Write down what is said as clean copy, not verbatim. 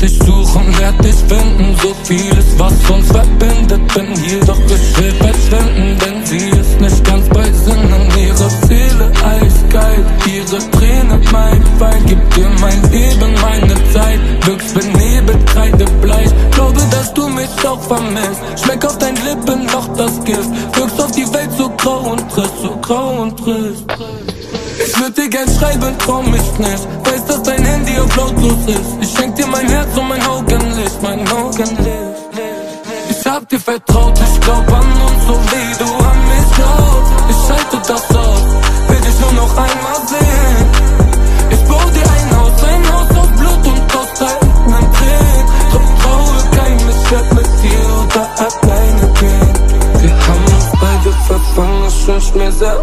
dich suchen, werd dich finden. So vieles, was uns verbindet, bin hier, doch ich will verschwinden. Denn sie ist nicht ganz bei Sinnen, ihre Seele eiskalt, ihre Träne mein Feind. Gib dir mein Leben, meine Zeit, wirkst benebelt, kreidebleich. Glaube, dass du mich auch vermisst, schmeck auf deinen Lippen noch das Gift. Wirkst auf die Welt so grau und trist, so grau und trist. Ich würd dir gern schreiben, trau mich nicht, weiß, dass dein Handy auf lautlos ist. Ich schenk dir mein Herz und mein Augenlicht, mein Augenlicht. Ich hab dir vertraut, ich glaub an uns, so wie du an mich glaubst. Ich schalte das aus, will dich nur noch einmal sehen.